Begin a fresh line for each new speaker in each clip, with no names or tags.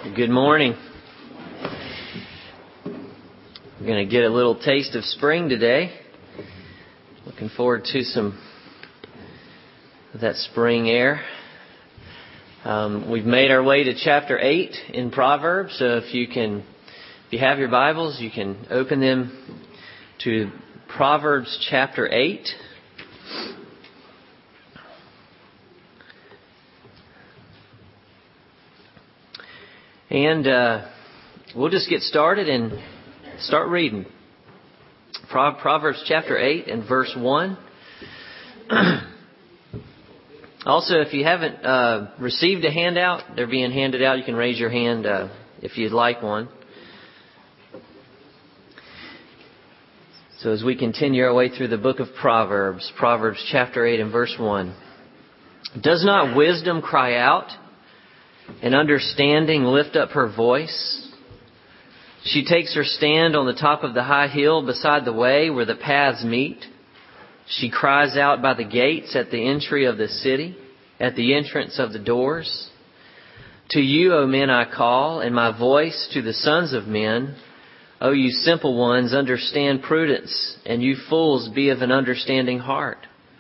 Good morning. We're going to get a little taste of spring today. Looking forward to some of that spring air. We've made our way to chapter 8 in Proverbs. So if you have your Bibles, you can open them to Proverbs chapter 8. And we'll just get started and start reading. Proverbs chapter 8 and verse 1. Also, if you haven't received a handout, they're being handed out. You can raise your hand if you'd like one. So as we continue our way through the book of Proverbs, Proverbs chapter 8 and verse 1. Does not wisdom cry out, and understanding lift up her voice? She takes her stand on the top of the high hill beside the way where the paths meet. She cries out by the gates at the entry of the city, at the entrance of the doors. To you, O men, I call, and my voice to the sons of men. O you simple ones, understand prudence, and you fools, be of an understanding heart.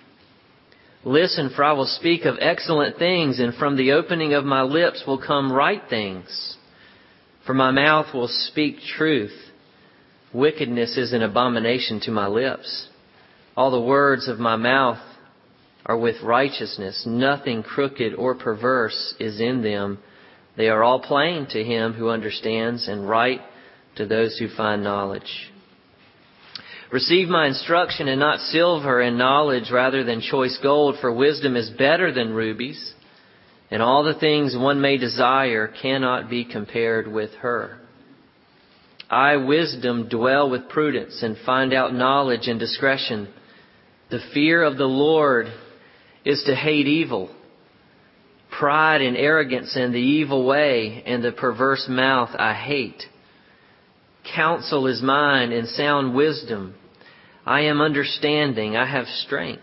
Listen, for I will speak of excellent things, and from the opening of my lips will come right things. For my mouth will speak truth. Wickedness is an abomination to my lips. All the words of my mouth are with righteousness. Nothing crooked or perverse is in them. They are all plain to him who understands, and right to those who find knowledge. Receive my instruction, and not silver, and knowledge rather than choice gold, for wisdom is better than rubies, and all the things one may desire cannot be compared with her. I, wisdom, dwell with prudence, and find out knowledge and discretion. The fear of the Lord is to hate evil, pride and arrogance and the evil way, and the perverse mouth I hate. Counsel is mine and sound wisdom. I am understanding. I have strength.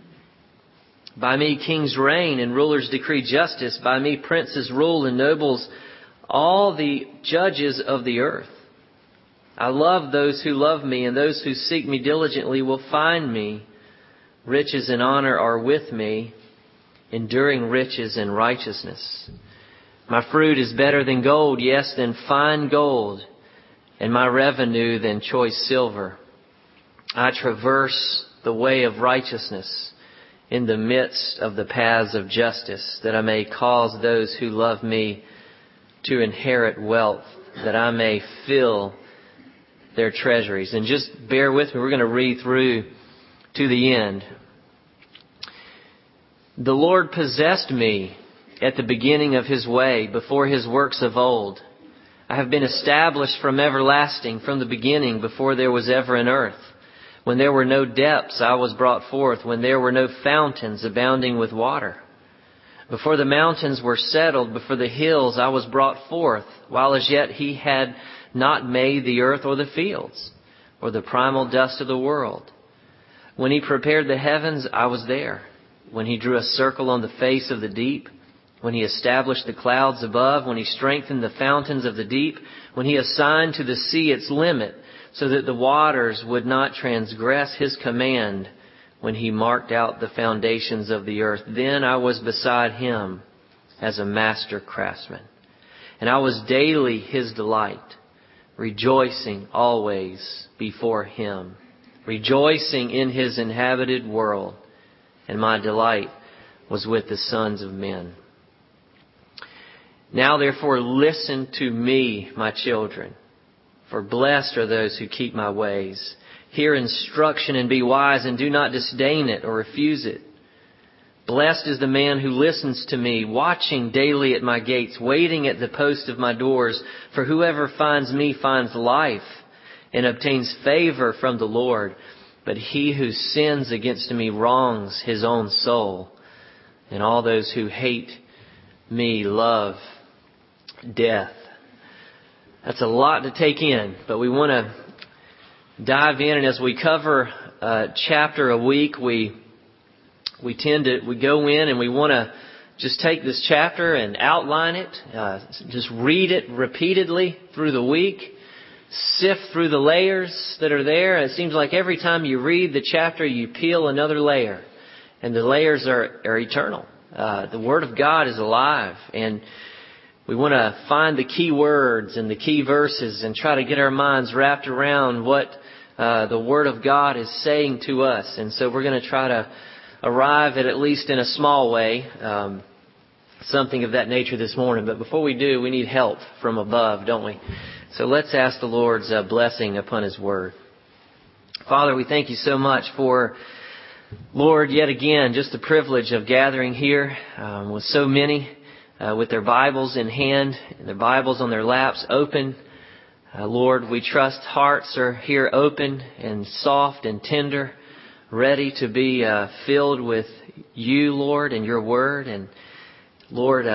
By me kings reign and rulers decree justice. By me princes rule and nobles, all the judges of the earth. I love those who love me, and those who seek me diligently will find me. Riches and honor are with me, enduring riches and righteousness. My fruit is better than gold, yes, than fine gold, and my revenue than choice silver. I traverse the way of righteousness in the midst of the paths of justice, that I may cause those who love me to inherit wealth, that I may fill their treasuries. And just bear with me, we're going to read through to the end. The Lord possessed me at the beginning of his way, before his works of old. I have been established from everlasting, from the beginning, before there was ever an earth. When there were no depths, I was brought forth. When there were no fountains abounding with water. Before the mountains were settled, before the hills, I was brought forth. While as yet he had not made the earth or the fields, or the primal dust of the world. When he prepared the heavens, I was there. When he drew a circle on the face of the deep. When he established the clouds above, when he strengthened the fountains of the deep, when he assigned to the sea its limit, so that the waters would not transgress his command, when he marked out the foundations of the earth. Then I was beside him as a master craftsman, and I was daily his delight, rejoicing always before him, rejoicing in his inhabited world, and my delight was with the sons of men. Now therefore listen to me, my children, for blessed are those who keep my ways. Hear instruction and be wise, and do not disdain it or refuse it. Blessed is the man who listens to me, watching daily at my gates, waiting at the post of my doors. For whoever finds me finds life and obtains favor from the Lord. But he who sins against me wrongs his own soul, and all those who hate me love death. That's a lot to take in, but we want to dive in, and as we cover a chapter a week, we go in and we want to just take this chapter and outline it. Just read it repeatedly through the week. Sift through the layers that are there. It seems like every time you read the chapter, you peel another layer. And the layers are eternal. The Word of God is alive. And we want to find the key words and the key verses and try to get our minds wrapped around what the Word of God is saying to us. And so we're going to try to arrive at least in a small way, something of that nature this morning. But before we do, we need help from above, don't we? So let's ask the Lord's blessing upon His Word. Father, we thank You so much for, Lord, yet again, just the privilege of gathering here with so many, with their Bibles in hand, and their Bibles on their laps open. Lord, we trust hearts are here open and soft and tender, ready to be filled with You, Lord, and Your Word. And Lord,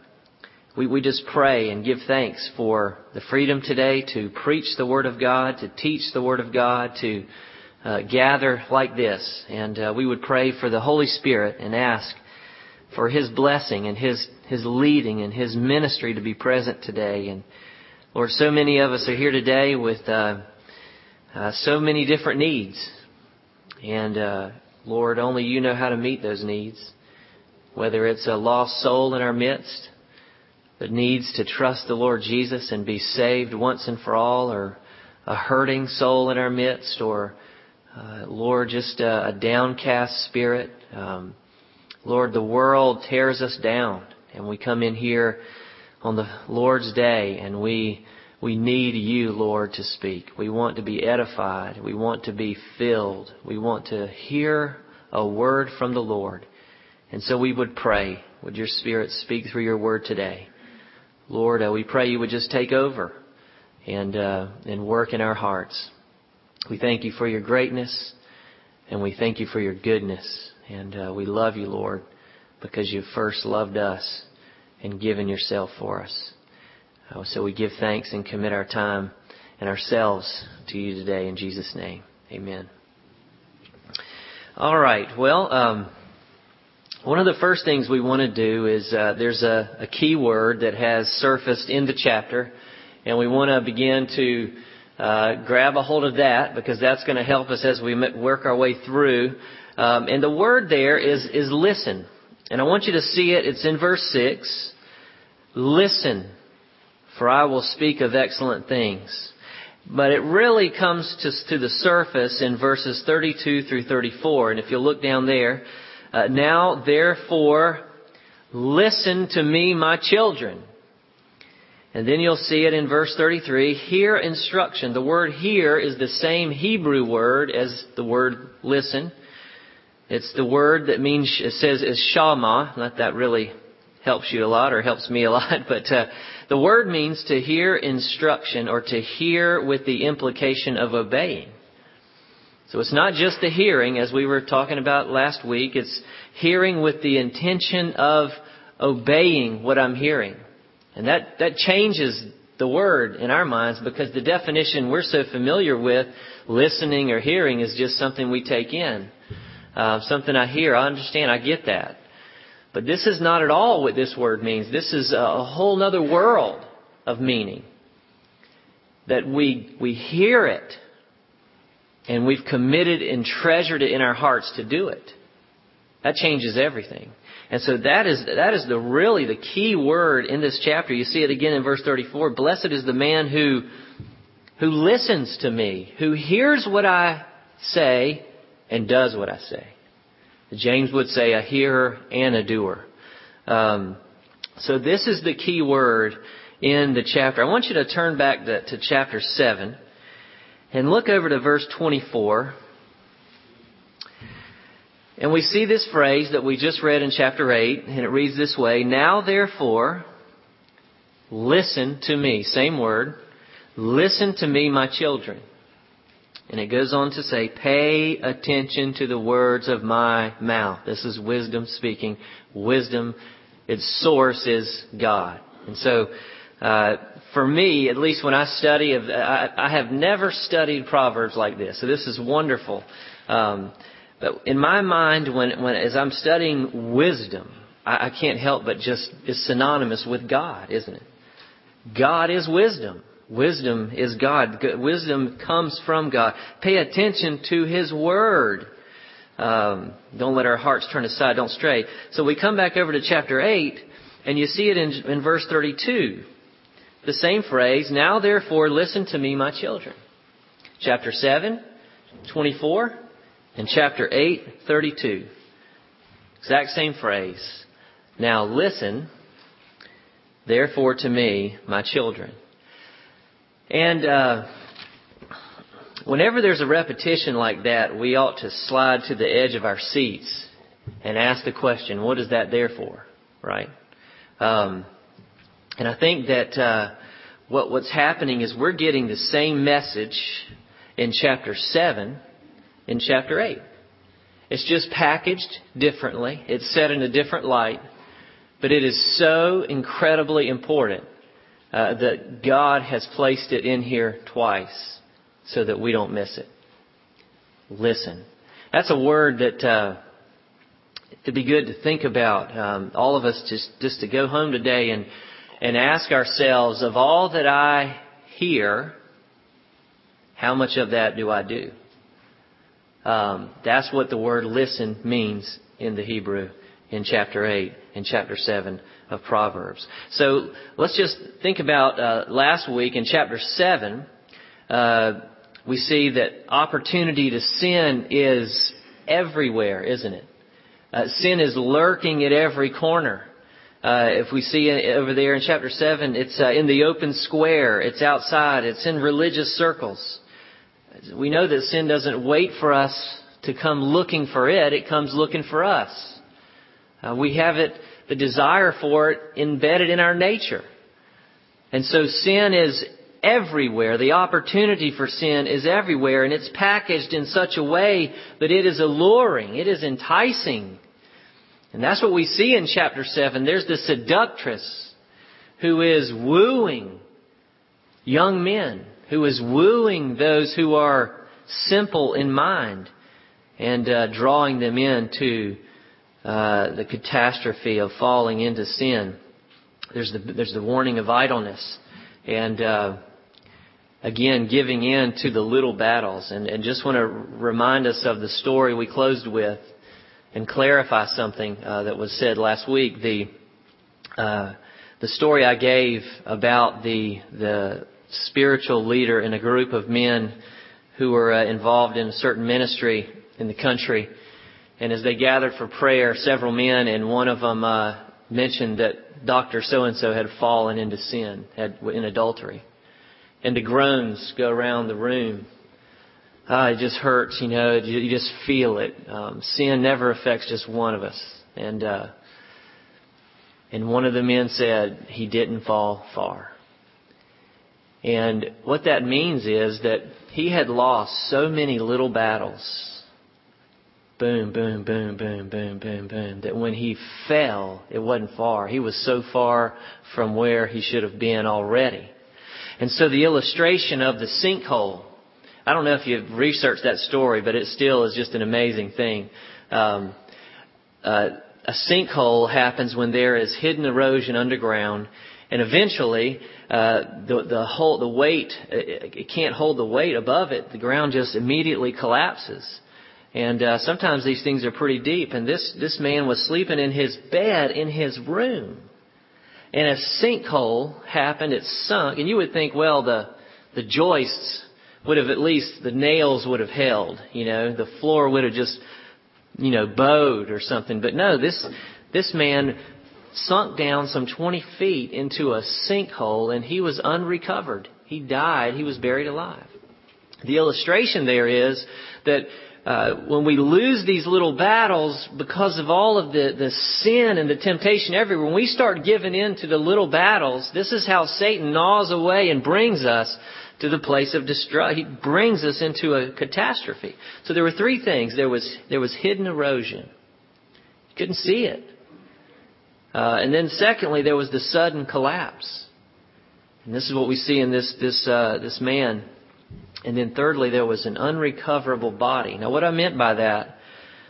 we just pray and give thanks for the freedom today to preach the Word of God, to teach the Word of God, to gather like this. And we would pray for the Holy Spirit and ask for His blessing and His leading and His ministry to be present today. And Lord, so many of us are here today with so many different needs. And Lord, only You know how to meet those needs. Whether it's a lost soul in our midst that needs to trust the Lord Jesus and be saved once and for all, or a hurting soul in our midst, or Lord, just a downcast spirit. Lord, the world tears us down, and we come in here on the Lord's day, and we need You, Lord, to speak. We want to be edified. We want to be filled. We want to hear a word from the Lord. And so we would pray, would Your Spirit speak through Your Word today? Lord, we pray You would just take over and work in our hearts. We thank You for Your greatness, and we thank You for Your goodness. And we love You, Lord, because You first loved us and given Yourself for us. So we give thanks and commit our time and ourselves to You today in Jesus' name. Amen. All right. Well, one of the first things we want to do is there's a key word that has surfaced in the chapter, and we want to begin to grab a hold of that, because that's going to help us as we work our way through. And the word there is listen. And I want you to see it. It's in verse 6. Listen, for I will speak of excellent things. But it really comes to the surface in verses 32 through 34. And if you look down there, now therefore listen to me, my children. And then you'll see it in verse 33, hear instruction. The word hear is the same Hebrew word as the word listen. It's the word that means, it says is shama. Not that really helps you a lot or helps me a lot, but the word means to hear instruction, or to hear with the implication of obeying. So it's not just the hearing, as we were talking about last week. It's hearing with the intention of obeying what I'm hearing. And that changes the word in our minds, because the definition we're so familiar with, listening or hearing, is just something we take in. Something I hear, I understand, I get that. But this is not at all what this word means. This is a whole other world of meaning. That we hear it, and we've committed and treasured it in our hearts to do it. That changes everything. And so that is really the key word in this chapter. You see it again in verse 34. Blessed is the man who listens to me, who hears what I say and does what I say. James would say a hearer and a doer. So this is the key word in the chapter. I want you to turn back to chapter 7 and look over to verse 24. And we see this phrase that we just read in chapter 8, and it reads this way: now therefore, listen to me. Same word. Listen to me, my children. And it goes on to say, pay attention to the words of my mouth. This is wisdom speaking. Wisdom, its source is God. And so, for me, at least when I study, I have never studied Proverbs like this. So this is wonderful. But in my mind, when as I'm studying wisdom, I can't help but just is synonymous with God, isn't it? God is wisdom. Wisdom is God. Wisdom comes from God. Pay attention to His Word. Don't let our hearts turn aside. Don't stray. So we come back over to chapter 8, and you see it in verse 32. The same phrase, now therefore listen to me, my children. Chapter 7, 24, and chapter 8, 32. Exact same phrase. Now listen, therefore to me, my children. And whenever there's a repetition like that, we ought to slide to the edge of our seats and ask the question, what is that there for? Right? And I think that what's happening is we're getting the same message in chapter 7 in chapter 8. It's just packaged differently. It's set in a different light. But it is so incredibly important that God has placed it in here twice so that we don't miss it. Listen. That's a word that it'd be good to think about. All of us just to go home today and ask ourselves, of all that I hear, how much of that do I do? That's what the word listen means in the Hebrew in chapter 8 and chapter 7 of Proverbs. So let's just think about last week in chapter 7. We see that opportunity to sin is everywhere, isn't it? Sin is lurking at every corner. If we see over there in chapter 7, it's in the open square. It's outside. It's in religious circles. We know that sin doesn't wait for us to come looking for it. It comes looking for us. We have the desire for it embedded in our nature. And so sin is everywhere. The opportunity for sin is everywhere. And it's packaged in such a way that it is alluring. It is enticing. And that's what we see in chapter 7. There's the seductress who is wooing young men, who is wooing those who are simple in mind and drawing them into the catastrophe of falling into sin. There's the warning of idleness and again giving in to the little battles. And just want to remind us of the story we closed with and clarify something that was said last week. The story I gave about the spiritual leader in a group of men who were involved in a certain ministry in the country. And as they gathered for prayer, several men, and one of them mentioned that Dr. So-and-so had fallen into sin, in adultery. And the groans go around the room. It just hurts, you just feel it. Sin never affects just one of us. And one of the men said he didn't fall far. And what that means is that he had lost so many little battles. Boom, boom, boom, boom, boom, boom, boom. That when he fell, it wasn't far. He was so far from where he should have been already. And so the illustration of the sinkhole, I don't know if you've researched that story, but it still is just an amazing thing. A sinkhole happens when there is hidden erosion underground, and eventually the weight, it can't hold the weight above it. The ground just immediately collapses. And sometimes these things are pretty deep. And this man was sleeping in his bed in his room. And a sinkhole happened. It sunk. And you would think, well, the joists would have at least, the nails would have held. The floor would have just, bowed or something. But no, this man sunk down some 20 feet into a sinkhole and he was unrecovered. He died. He was buried alive. The illustration there is that when we lose these little battles because of all of the sin and the temptation everywhere, when we start giving in to the little battles, this is how Satan gnaws away and brings us to the place of destruction. He brings us into a catastrophe. So there were three things. There was hidden erosion. You couldn't see it. And then secondly, there was the sudden collapse. And this is what we see in this man. And then thirdly, there was an unrecoverable body. Now what I meant by that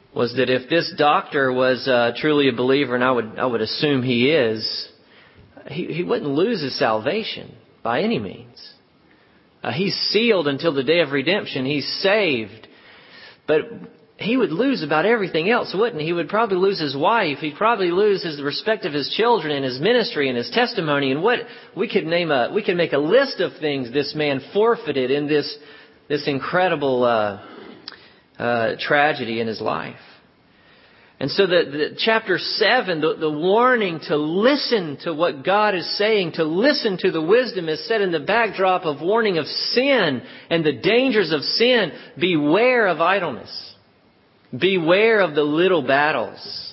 was that if this doctor was truly a believer, and I would assume he is, he wouldn't lose his salvation by any means. He's sealed until the day of redemption. He's saved. But he would lose about everything else, wouldn't he? He would probably lose his wife. He'd probably lose the respect of his children and his ministry and his testimony. And what we could make a list of things this man forfeited in this incredible tragedy in his life. And so the chapter 7, the warning to listen to what God is saying, to listen to the wisdom, is set in the backdrop of warning of sin and the dangers of sin. Beware of idleness. Beware of the little battles.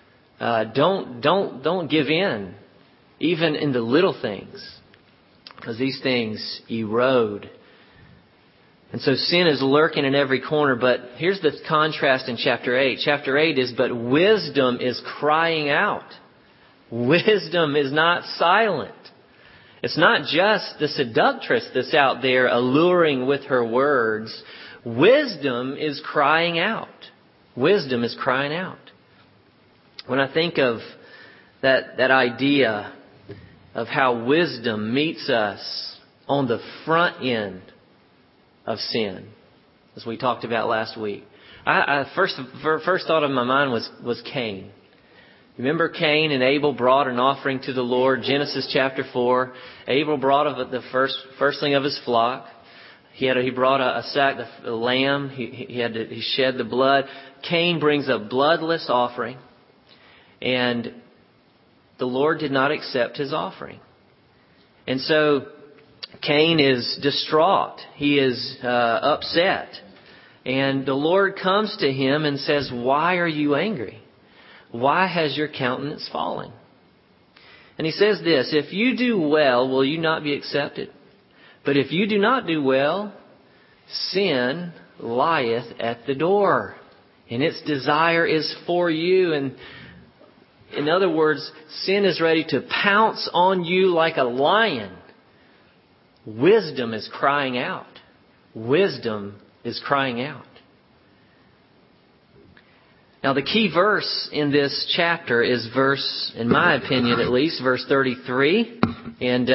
Don't give in, even in the little things, because these things erode. And so sin is lurking in every corner. But here's the contrast in chapter 8. Chapter 8 is, but wisdom is crying out. Wisdom is not silent. It's not just the seductress that's out there alluring with her words. Wisdom is crying out. Wisdom is crying out. When I think of that idea of how wisdom meets us on the front end of sin, as we talked about last week, first thought of my mind was Cain. Remember Cain and Abel brought an offering to the Lord. Genesis chapter 4. Abel brought of the firstling of his flock. He brought a lamb. He shed the blood. Cain brings a bloodless offering, and the Lord did not accept his offering. And so Cain is distraught. He is upset. And the Lord comes to him and says, "Why are you angry? Why has your countenance fallen?" And he says this, "If you do well, will you not be accepted? But if you do not do well, sin lieth at the door, and its desire is for you." And in other words, sin is ready to pounce on you like a lion. Wisdom is crying out. Wisdom is crying out. Now, the key verse in this chapter is in my opinion at least, verse 33. And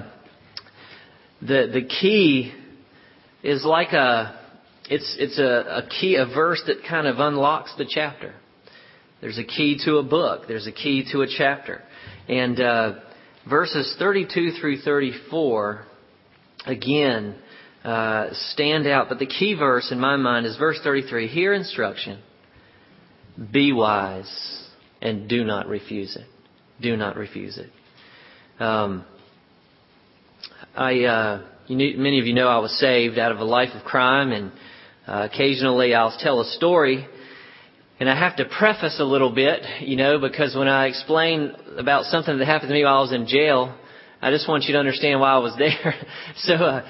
the key is like it's a key, a verse that kind of unlocks the chapter. There's a key to a book. There's a key to a chapter. And verses 32 through 34, again, stand out. But the key verse in my mind is verse 33. Hear instruction. Be wise and do not refuse it. Do not refuse it. Many of you know I was saved out of a life of crime, and occasionally I'll tell a story, and I have to preface a little bit, because when I explain about something that happened to me while I was in jail, I just want you to understand why I was there. So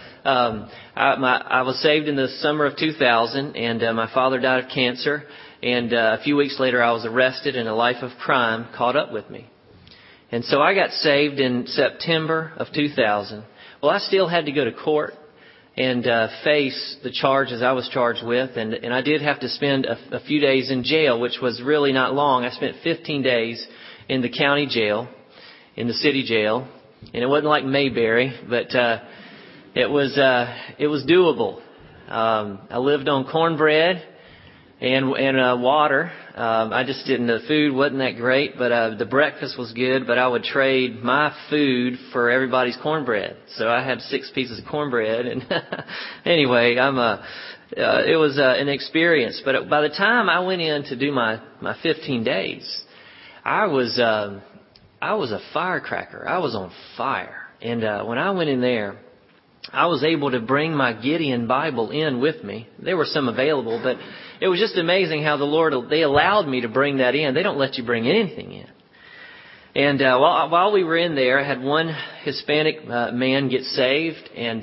I was saved in the summer of 2000, and my father died of cancer. And a few weeks later, I was arrested, and a life of crime caught up with me. And so I got saved in September of 2000. Well, I still had to go to court and face the charges I was charged with. And I did have to spend a few days in jail, which was really not long. I spent 15 days in the county jail, in the city jail. And it wasn't like Mayberry, but it was doable. I lived on cornbread and water. The food wasn't that great, but the breakfast was good. But I would trade my food for everybody's cornbread. So I had 6 pieces of cornbread. And anyway, it was an experience. But by the time I went in to do my 15 days, I was a firecracker. I was on fire. And when I went in there, I was able to bring my Gideon Bible in with me. There were some available, but it was just amazing how the Lord, they allowed me to bring that in. They don't let you bring anything in. And while we were in there, I had one Hispanic man get saved. And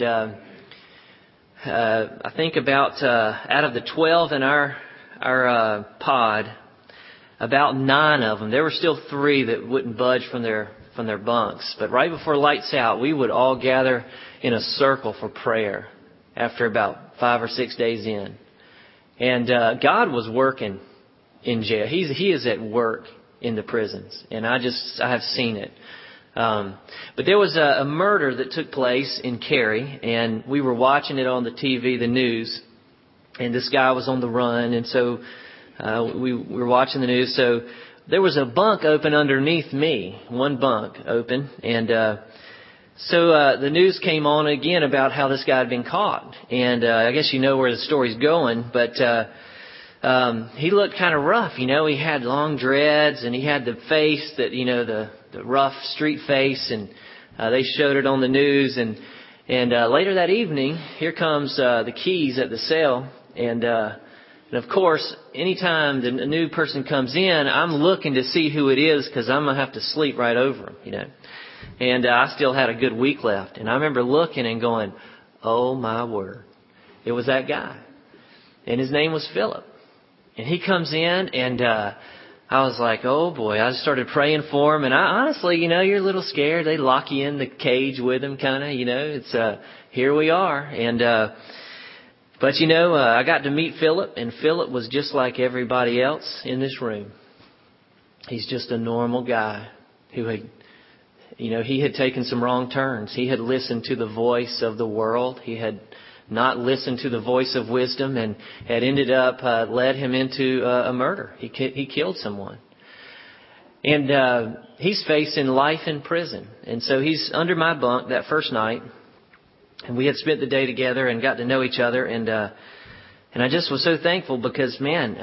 I think about out of the 12 in our pod, about 9 of them, there were still 3 that wouldn't budge from their bunks. But right before lights out, we would all gather in a circle for prayer after about 5 or 6 days in. And God was working in jail. He is at work in the prisons, and I have seen it. But there was a murder that took place in Cary, and we were watching it on the TV, the news, and this guy was on the run, and so we were watching the news. So there was a bunk open underneath me, one bunk open, and so the news came on again about how this guy had been caught, and I guess you know where the story's going, but he looked kind of rough, He had long dreads, and he had the face that, the rough street face, and they showed it on the news. And later that evening, here comes the keys at the cell, and of course, anytime the new person comes in, I'm looking to see who it is, because I'm gonna have to sleep right over him, And I still had a good week left, and I remember looking and going, "Oh my word!" It was that guy, and his name was Philip. And he comes in, and I was like, "Oh boy!" I started praying for him, and I honestly, you're a little scared. They lock you in the cage with him, kind of, It's here we are, and but I got to meet Philip, and Philip was just like everybody else in this room. He's just a normal guy who had, he had taken some wrong turns. He had listened to the voice of the world. He had not listened to the voice of wisdom, and had ended up led him into a murder. He killed someone, and he's facing life in prison. And so he's under my bunk that first night, and we had spent the day together and got to know each other. And I just was so thankful, because man,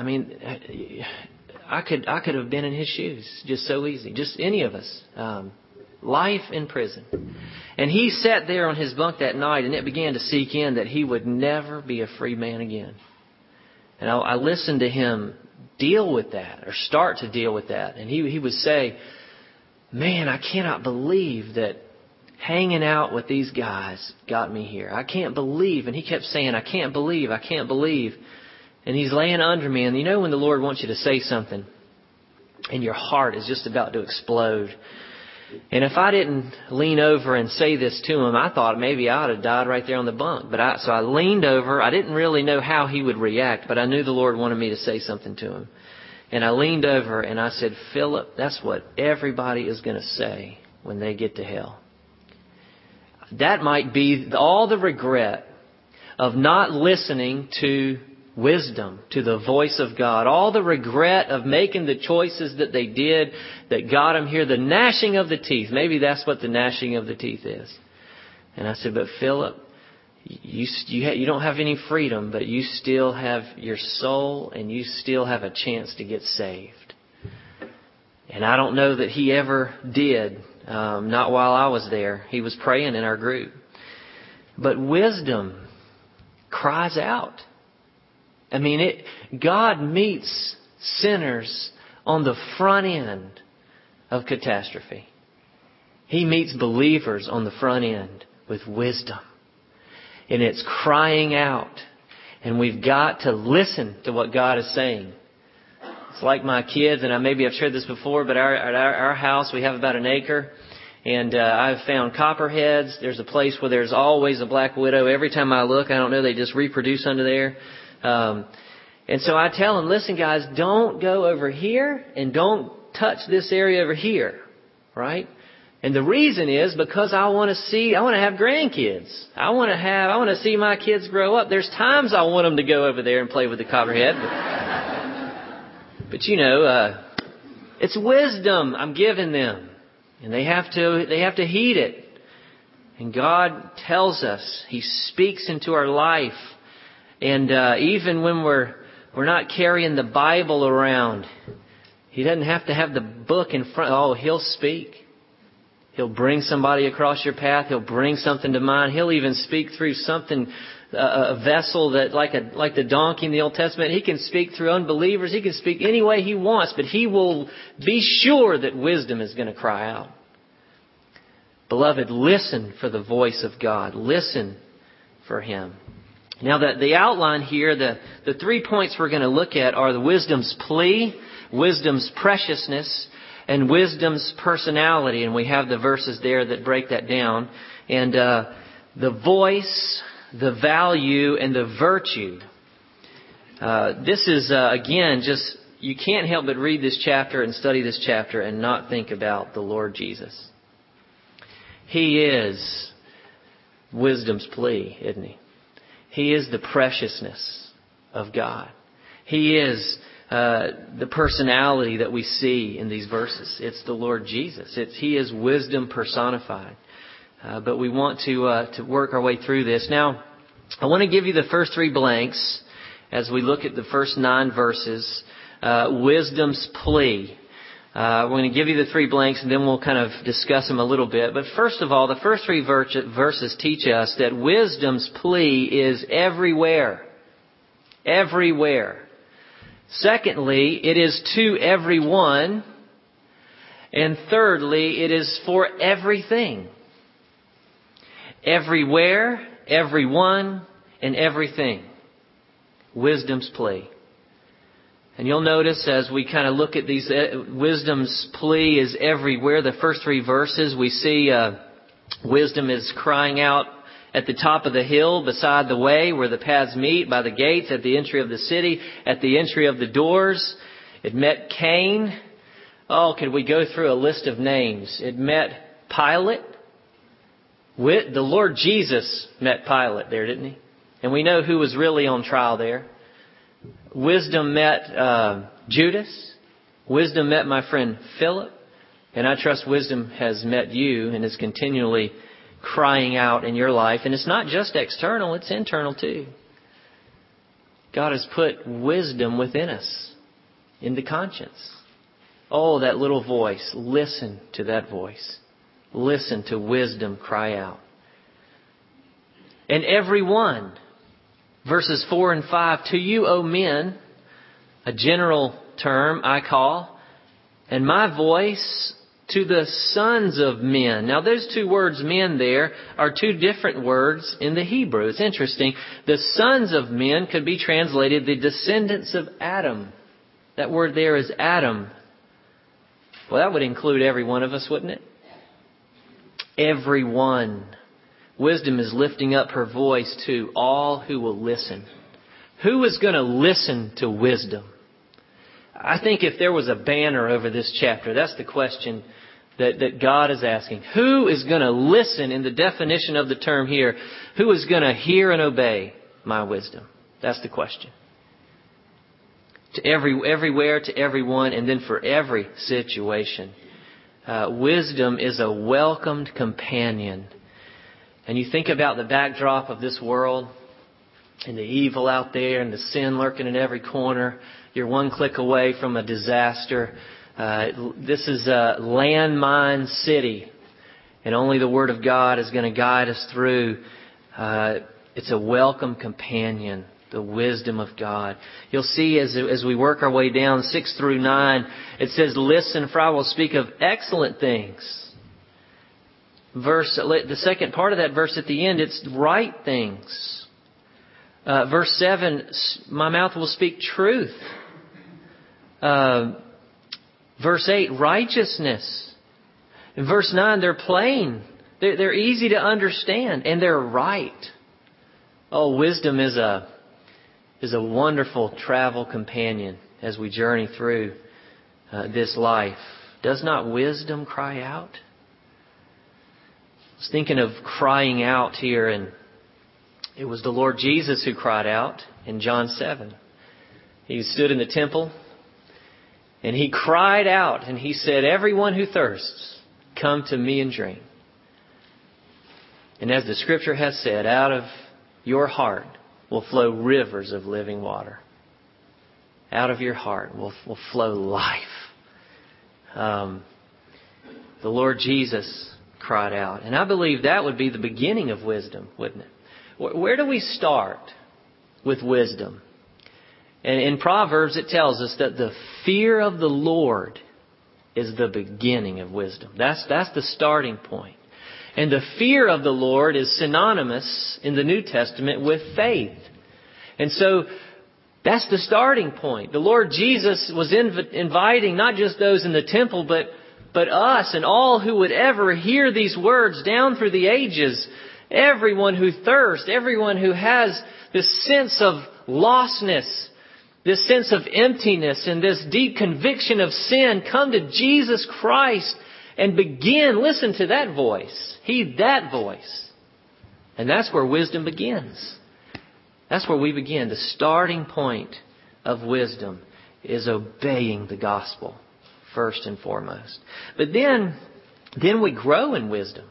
I could have been in his shoes just so easy, just any of us. Life in prison. And he sat there on his bunk that night, and it began to seep in that he would never be a free man again. And I listened to him deal with that, or start to deal with that. And he would say, "Man, I cannot believe that hanging out with these guys got me here. I can't believe." And he kept saying, "I can't believe, I can't believe." And he's laying under me. And when the Lord wants you to say something, and your heart is just about to explode. And if I didn't lean over and say this to him, I thought maybe I would have died right there on the bunk. So I leaned over. I didn't really know how he would react, but I knew the Lord wanted me to say something to him. And I leaned over and I said, "Philip, that's what everybody is going to say when they get to hell. That might be all the regret of not listening to wisdom, to the voice of God. All the regret of making the choices that they did that got them here. The gnashing of the teeth. Maybe that's what the gnashing of the teeth is." And I said, "But Philip, you don't have any freedom, but you still have your soul, and you still have a chance to get saved." And I don't know that he ever did. Not while I was there. He was praying in our group. But wisdom cries out. God meets sinners on the front end of catastrophe. He meets believers on the front end with wisdom. And it's crying out. And we've got to listen to what God is saying. It's like my kids, and maybe I've shared this before, but at our house we have about an acre. And I've found copperheads. There's a place where there's always a black widow. Every time I look, I don't know, they just reproduce under there. And so I tell them, "Listen, guys, don't go over here and don't touch this area over here." Right? And the reason is because I want to have grandkids. I want to see my kids grow up. There's times I want them to go over there and play with the copperhead. But it's wisdom I'm giving them. And they have to heed it. And God tells us, He speaks into our life. And even when we're not carrying the Bible around, He doesn't have to have the book in front. Oh, He'll speak. He'll bring somebody across your path. He'll bring something to mind. He'll even speak through something, a vessel that like the donkey in the Old Testament. He can speak through unbelievers. He can speak any way He wants, but He will be sure that wisdom is going to cry out. Beloved, listen for the voice of God. Listen for Him. Now, the outline here, the 3 points we're going to look at are the wisdom's plea, wisdom's preciousness, and wisdom's personality. And we have the verses there that break that down. And the voice, the value, and the virtue. This is, again, just you can't help but read this chapter and study this chapter and not think about the Lord Jesus. He is wisdom's plea, isn't He? He is the preciousness of God. He is the personality that we see in these verses. It's the Lord Jesus. He is wisdom personified. But we want to work our way through this. Now, I want to give you the first 3 blanks as we look at the first 9 verses. Wisdom's plea. We're going to give you the 3 blanks and then we'll kind of discuss them a little bit. But first of all, the first 3 verses teach us that wisdom's plea is everywhere. Everywhere. Secondly, it is to everyone. And thirdly, it is for everything. Everywhere, everyone, and everything. Wisdom's plea. And you'll notice as we kind of look at these, wisdom's plea is everywhere. The first 3 verses, we see wisdom is crying out at the top of the hill, beside the way where the paths meet, by the gates, at the entry of the city, at the entry of the doors. It met Cain. Oh, could we go through a list of names? It met Pilate. The Lord Jesus met Pilate there, didn't He? And we know who was really on trial there. Wisdom met Judas. Wisdom met my friend Philip. And I trust wisdom has met you and is continually crying out in your life. And it's not just external, it's internal too. God has put wisdom within us, in the conscience. Oh, that little voice. Listen to that voice. Listen to wisdom cry out. And everyone, verses 4 and 5, to you, O men, a general term I call, and my voice to the sons of men. Now those 2 words, men, there are 2 different words in the Hebrew. It's interesting. The sons of men could be translated the descendants of Adam. That word there is Adam. Well, that would include every one of us, wouldn't it? Everyone. Wisdom is lifting up her voice to all who will listen. Who is going to listen to wisdom? I think if there was a banner over this chapter, that's the question that God is asking. Who is going to listen in the definition of the term here? Who is going to hear and obey my wisdom? That's the question. To everywhere, to everyone, and then for every situation. Wisdom is a welcomed companion. And you think about the backdrop of this world and the evil out there and the sin lurking in every corner. You're one click away from a disaster. This is a landmine city. And only the Word of God is going to guide us through. It's a welcome companion. The wisdom of God. You'll see as we work our way down 6 through 9, it says, listen, for I will speak of excellent things. The second part of that verse at the end, it's right things. Verse 7, my mouth will speak truth. Verse 8, righteousness. In verse 9, they're plain. They're easy to understand, and they're right. Oh, wisdom is a wonderful travel companion as we journey through this life. Does not wisdom cry out? I was thinking of crying out here, and it was the Lord Jesus who cried out in John 7. He stood in the temple, and He cried out, and He said, everyone who thirsts, come to me and drink. And as the Scripture has said, out of your heart will flow rivers of living water. Out of your heart will flow life. The Lord Jesus cried out. And I believe that would be the beginning of wisdom, wouldn't it? Where do we start with wisdom? And in Proverbs it tells us that the fear of the Lord is the beginning of wisdom. That's the starting point. And the fear of the Lord is synonymous in the New Testament with faith. And so that's the starting point. The Lord Jesus was inviting not just those in the temple, but us and all who would ever hear these words down through the ages. Everyone who thirsts, everyone who has this sense of lostness, this sense of emptiness and this deep conviction of sin, come to Jesus Christ and begin. Listen to that voice. Heed that voice. And that's where wisdom begins. That's where we begin. The starting point of wisdom is obeying the gospel first and foremost. But then we grow in wisdom.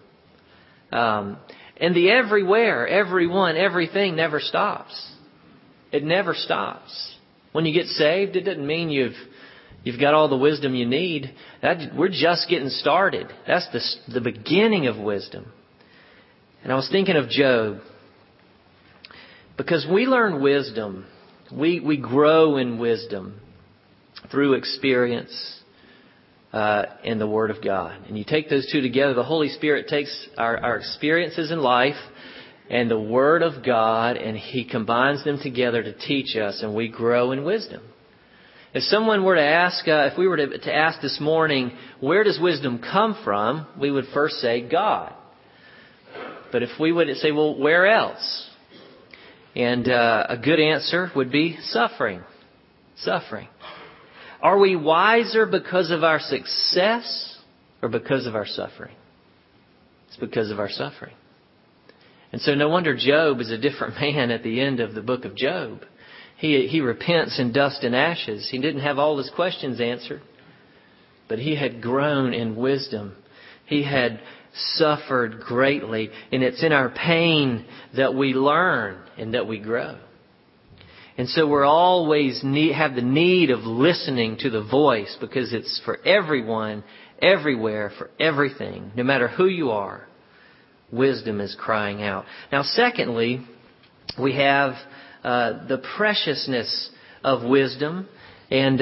And the everywhere, everyone, everything never stops. It never stops. When you get saved, it doesn't mean you've got all the wisdom you need. We're just getting started. That's the beginning of wisdom. And I was thinking of Job. Because we learn wisdom, we grow in wisdom through experience in the Word of God. And you take those two together, the Holy Spirit takes our experiences in life and the Word of God, and He combines them together to teach us, and we grow in wisdom. If someone were to ask, if we were to ask this morning, where does wisdom come from? We would first say God. But if we would say, well, where else? And a good answer would be suffering. Suffering. Are we wiser because of our success or because of our suffering? It's because of our suffering. And so no wonder Job is a different man at the end of the book of Job. He repents in dust and ashes. He didn't have all his questions answered, but he had grown in wisdom. He had suffered greatly, and it's in our pain that we learn and that we grow. And so we're always have the need of listening to the voice, because it's for everyone, everywhere, for everything, no matter who you are. Wisdom is crying out. Now, secondly, we have the preciousness of wisdom. And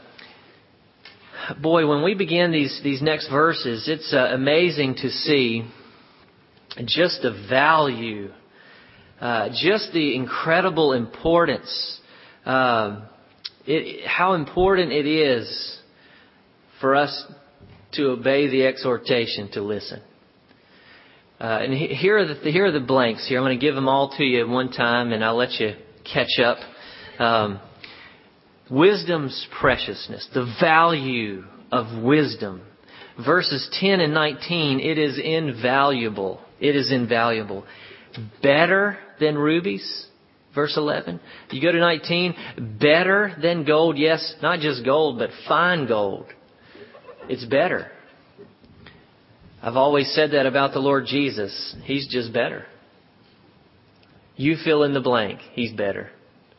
boy, when we begin these next verses, it's amazing to see just the value, just the incredible importance, how important it is for us to obey the exhortation to listen. And here are the blanks here. I'm going to give them all to you at one time, and I'll let you catch up. Wisdom's preciousness, the value of wisdom. Verses 10 and 19, it is invaluable. It is invaluable. Better than rubies, verse 11. You go to 19, better than gold. Yes, not just gold, but fine gold. It's better. I've always said that about the Lord Jesus. He's just better. You fill in the blank. He's better.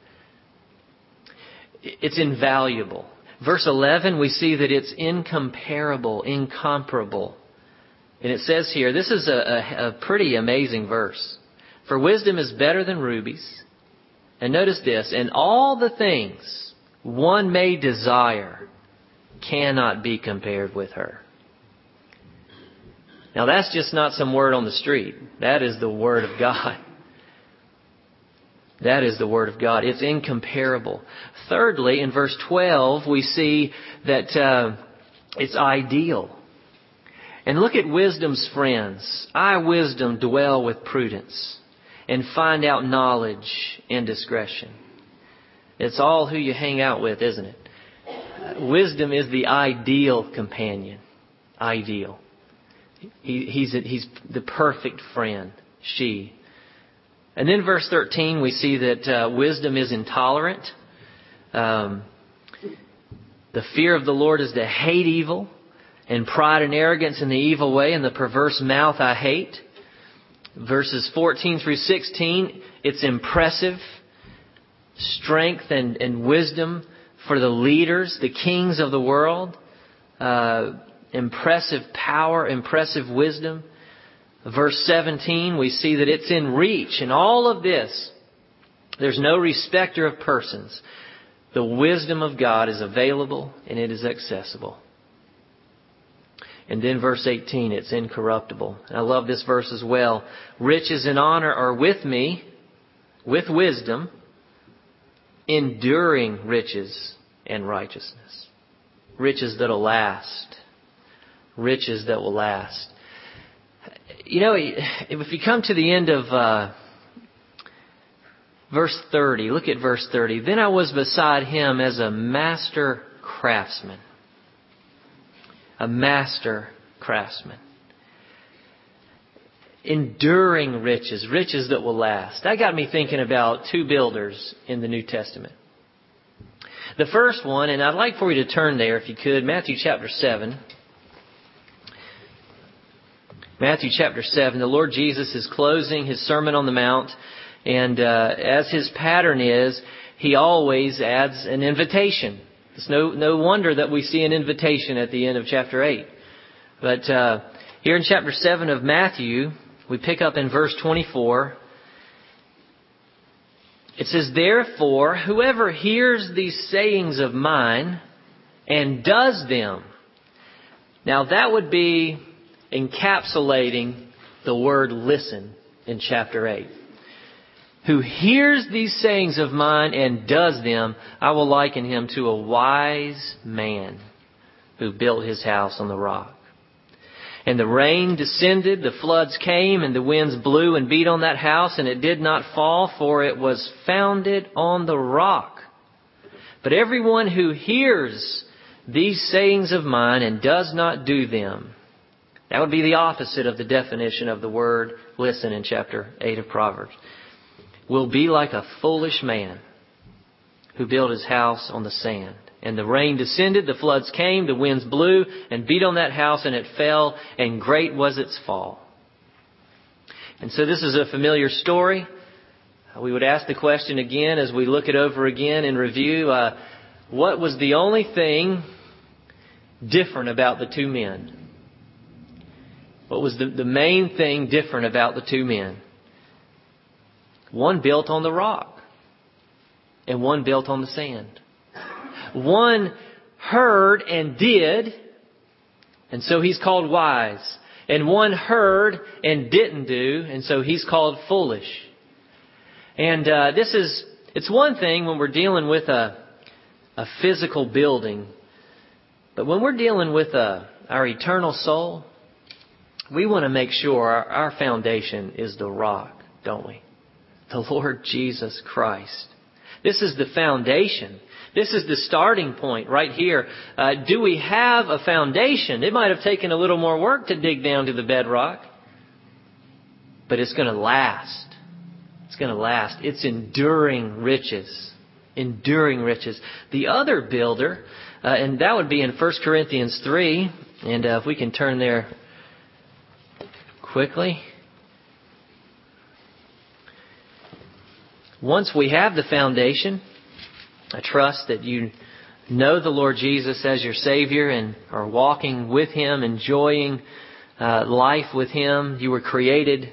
It's invaluable. Verse 11, we see that it's incomparable, incomparable. And it says here, this is a pretty amazing verse. For wisdom is better than rubies. And notice this, and all the things one may desire cannot be compared with her. Now that's just not some word on the street. That is the Word of God. That is the Word of God. It's incomparable. Thirdly, in verse 12, we see that it's ideal. And look at wisdom's friends. I, wisdom, dwell with prudence and find out knowledge and discretion. It's all who you hang out with, isn't it? Wisdom is the ideal companion. Ideal. He's the perfect friend. She. And then verse 13, we see that wisdom is intolerant. The fear of the Lord is to hate evil, and pride and arrogance in the evil way, and the perverse mouth I hate. Verses 14 through 16, it's impressive. Strength and wisdom for the leaders, the kings of the world. Impressive power, impressive wisdom. Verse 17, we see that it's in reach. In all of this, there's no respecter of persons. The wisdom of God is available and it is accessible. And then verse 18, it's incorruptible. And I love this verse as well. Riches and honor are with me, with wisdom, enduring riches and righteousness. Riches that'll last. Riches that will last. You know, if you come to the end of Verse 30. Look at verse 30. Then I was beside him as a master craftsman. A master craftsman. Enduring riches. Riches that will last. That got me thinking about two builders in the New Testament. The first one, and I'd like for you to turn there if you could, Matthew chapter 7. Matthew chapter 7. The Lord Jesus is closing His Sermon on the Mount. And as His pattern is, He always adds an invitation. It's no wonder that we see an invitation at the end of chapter 8. But here in chapter 7 of Matthew, we pick up in verse 24. It says, therefore, whoever hears these sayings of mine and does them. Now that would be encapsulating the word listen in chapter 8. Who hears these sayings of mine and does them, I will liken him to a wise man who built his house on the rock. And the rain descended, the floods came, and the winds blew and beat on that house, and it did not fall, for it was founded on the rock. But everyone who hears these sayings of mine and does not do them, that would be the opposite of the definition of the word listen in chapter 8 of Proverbs, will be like a foolish man who built his house on the sand. And the rain descended, the floods came, the winds blew and beat on that house, and it fell, and great was its fall. And so this is a familiar story. We would ask the question again as we look it over again in review. What was the only thing different about the two men? What was the main thing different about the two men? One built on the rock, and one built on the sand. One heard and did, and so he's called wise. And one heard and didn't do, and so he's called foolish. And it's one thing when we're dealing with a physical building. But when we're dealing with our eternal soul, we want to make sure our foundation is the rock, don't we? The Lord Jesus Christ. This is the foundation. This is the starting point right here. Do we have a foundation? It might have taken a little more work to dig down to the bedrock, but it's going to last. It's going to last. It's enduring riches. Enduring riches. The other builder, and that would be in 1 Corinthians 3, and if we can turn there quickly. Once we have the foundation, I trust that you know the Lord Jesus as your Savior and are walking with Him, enjoying life with Him. You were created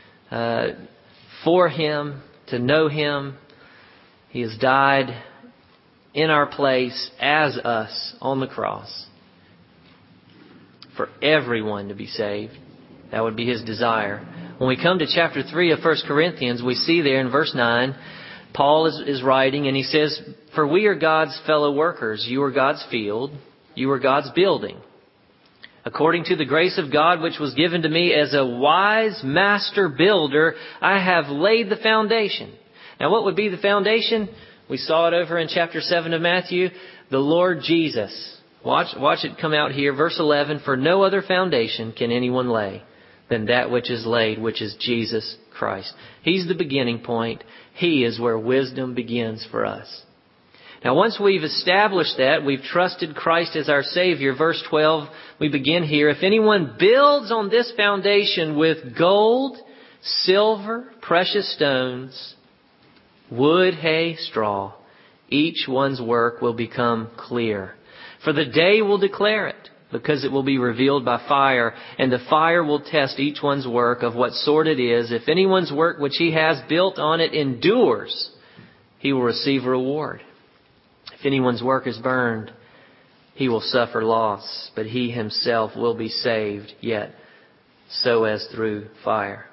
for Him, to know Him. He has died in our place as us on the cross for everyone to be saved. That would be His desire. When we come to chapter 3 of 1 Corinthians, we see there in verse 9, Paul is writing and he says, for we are God's fellow workers. You are God's field. You are God's building. According to the grace of God which was given to me as a wise master builder, I have laid the foundation. Now what would be the foundation? We saw it over in chapter 7 of Matthew. The Lord Jesus. Watch it come out here. Verse 11, for no other foundation can anyone lay than that which is laid, which is Jesus Christ. He's the beginning point. He is where wisdom begins for us. Now, once we've established that, we've trusted Christ as our Savior. Verse 12, we begin here. If anyone builds on this foundation with gold, silver, precious stones, wood, hay, straw, each one's work will become clear. For the day will declare it, because it will be revealed by fire, and the fire will test each one's work of what sort it is. If anyone's work which he has built on it endures, he will receive a reward. If anyone's work is burned, he will suffer loss, but he himself will be saved, yet so as through fire.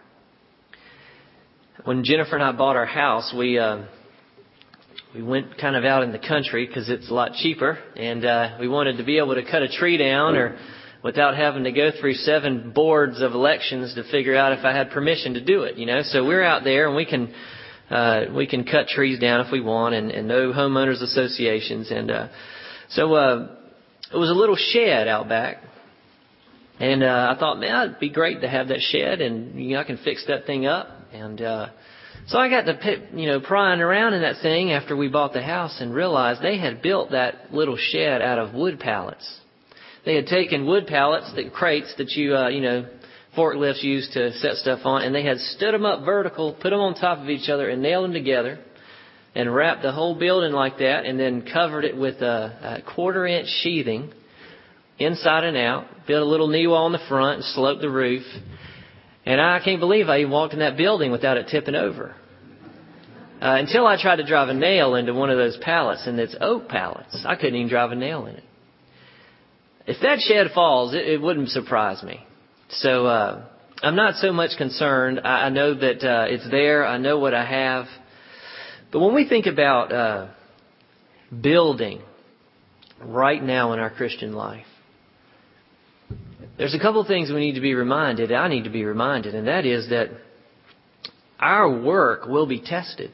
When Jennifer and I bought our house, we went kind of out in the country because it's a lot cheaper, and we wanted to be able to cut a tree down or without having to go through 7 boards of elections to figure out if I had permission to do it, you know. So we're out there and we can We can cut trees down if we want, and no homeowners associations. And so it was a little shed out back. And I thought, man, it'd be great to have that shed, and I can fix that thing up. And so I got to prying around in that thing after we bought the house and realized they had built that little shed out of wood pallets. They had taken wood pallets, the crates that forklifts use to set stuff on, and they had stood them up vertical, put them on top of each other, and nailed them together, and wrapped the whole building like that, and then covered it with a 1/4-inch sheathing inside and out, built a little knee wall in the front, and sloped the roof. And I can't believe I even walked in that building without it tipping over. Until I tried to drive a nail into one of those pallets, and it's oak pallets. I couldn't even drive a nail in it. If that shed falls, it wouldn't surprise me. So I'm not so much concerned. I know that it's there. I know what I have. But when we think about building right now in our Christian life, there's a couple of things we need to be reminded. I need to be reminded, and that is that our work will be tested.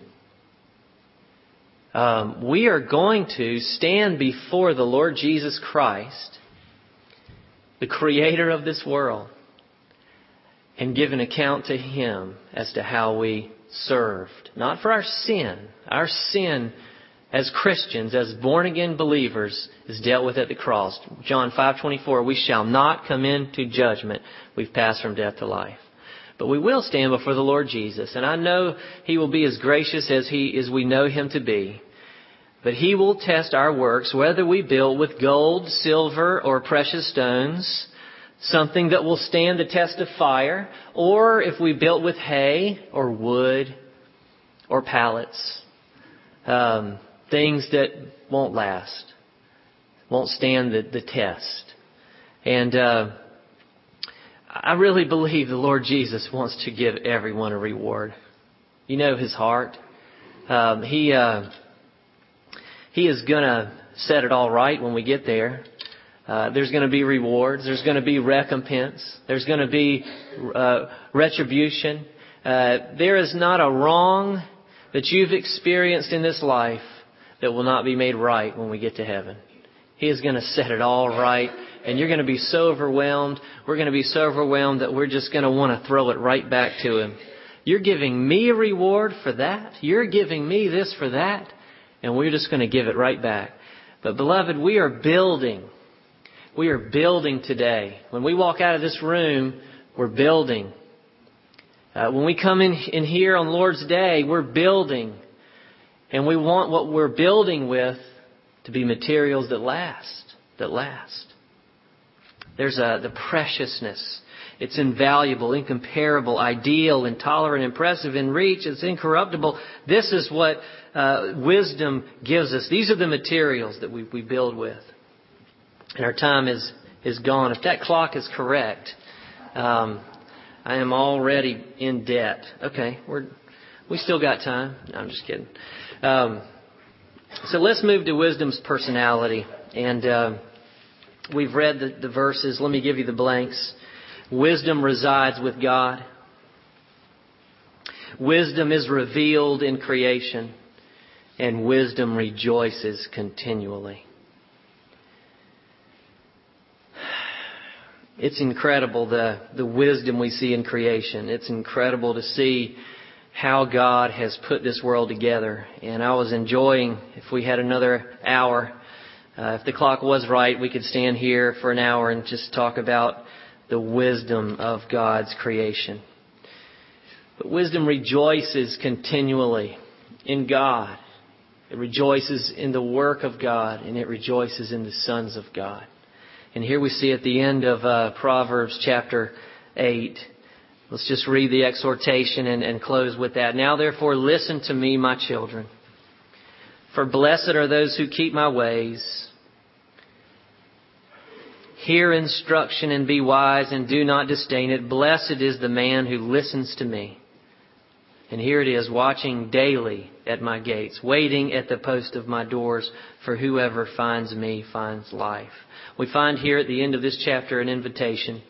We are going to stand before the Lord Jesus Christ, the Creator of this world, and give an account to Him as to how we served. Not for our sin. Our sin as Christians, as born-again believers, is dealt with at the cross. John 5:24, we shall not come into judgment. We've passed from death to life. But we will stand before the Lord Jesus. And I know He will be as gracious as we know Him to be. But He will test our works, whether we build with gold, silver, or precious stones, something that will stand the test of fire, or if we built with hay or wood or pallets, things that won't last, won't stand the test. And I really believe the Lord Jesus wants to give everyone a reward. You know His heart. He is going to set it all right when we get there. There's going to be rewards. There's going to be recompense. There's going to be retribution. There is not a wrong that you've experienced in this life that will not be made right when we get to heaven. He is going to set it all right. And you're going to be so overwhelmed. We're going to be so overwhelmed that we're just going to want to throw it right back to Him. You're giving me a reward for that. You're giving me this for that. And we're just going to give it right back. But beloved, we are building. We are building today. When we walk out of this room, we're building. When we come in here on Lord's Day, we're building. And we want what we're building with to be materials that last. That last. There's the preciousness. It's invaluable, incomparable, ideal, intolerant, impressive, in reach. It's incorruptible. This is what wisdom gives us. These are the materials that we build with. And our time is gone. If that clock is correct, I am already in debt. Okay, we still got time. No, I'm just kidding. So let's move to wisdom's personality. And we've read the verses. Let me give you the blanks. Wisdom resides with God. Wisdom is revealed in creation. And wisdom rejoices continually. It's incredible, the wisdom we see in creation. It's incredible to see how God has put this world together. And I was enjoying, if we had another hour, if the clock was right, we could stand here for an hour and just talk about the wisdom of God's creation. But wisdom rejoices continually in God. It rejoices in the work of God, and it rejoices in the sons of God. And here we see at the end of Proverbs chapter 8. Let's just read the exhortation and close with that. Now therefore listen to me, my children. For blessed are those who keep my ways. Hear instruction and be wise and do not disdain it. Blessed is the man who listens to me. And here it is, watching daily at my gates, waiting at the post of my doors, for whoever finds me finds life. We find here at the end of this chapter an invitation,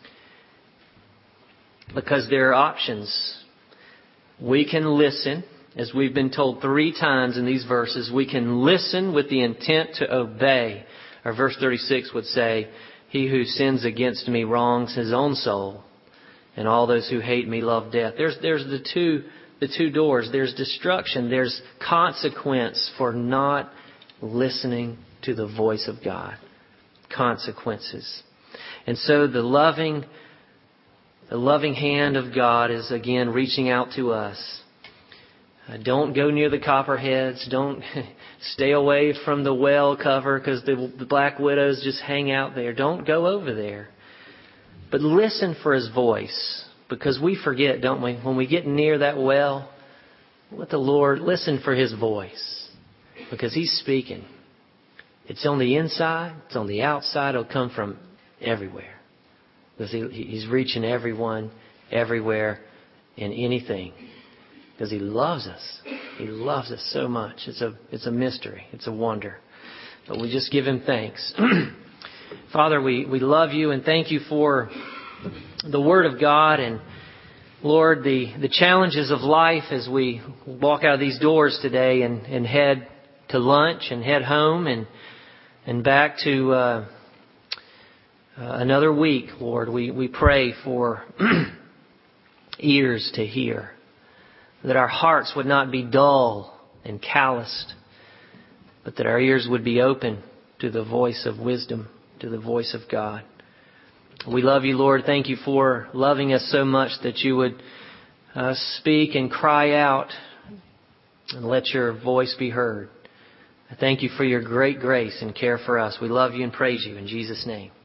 because there are options. We can listen as we've been told 3 times in these verses, we can listen with the intent to obey. Or verse 36 would say, he who sins against me wrongs his own soul, and all those who hate me love death. There's the two doors. There's destruction. There's consequence for not listening to the voice of God. Consequences. And so the loving hand of God is again reaching out to us. Don't go near the copperheads. Don't stay away from the well cover because the black widows just hang out there. Don't go over there. But listen for His voice, because we forget, don't we? When we get near that well, let the Lord listen for His voice, because He's speaking. It's on the inside. It's on the outside. It'll come from everywhere, because He's reaching everyone, everywhere, and anything. Because He loves us. He loves us so much. It's a mystery. It's a wonder. But we just give Him thanks. Father, we love You and thank You for the Word of God. And Lord, the challenges of life as we walk out of these doors today and head to lunch and head home and back to another week, Lord. We pray for ears to hear. That our hearts would not be dull and calloused, but that our ears would be open to the voice of wisdom, to the voice of God. We love You, Lord. Thank You for loving us so much that You would speak and cry out and let Your voice be heard. I thank You for Your great grace and care for us. We love You and praise You in Jesus' name.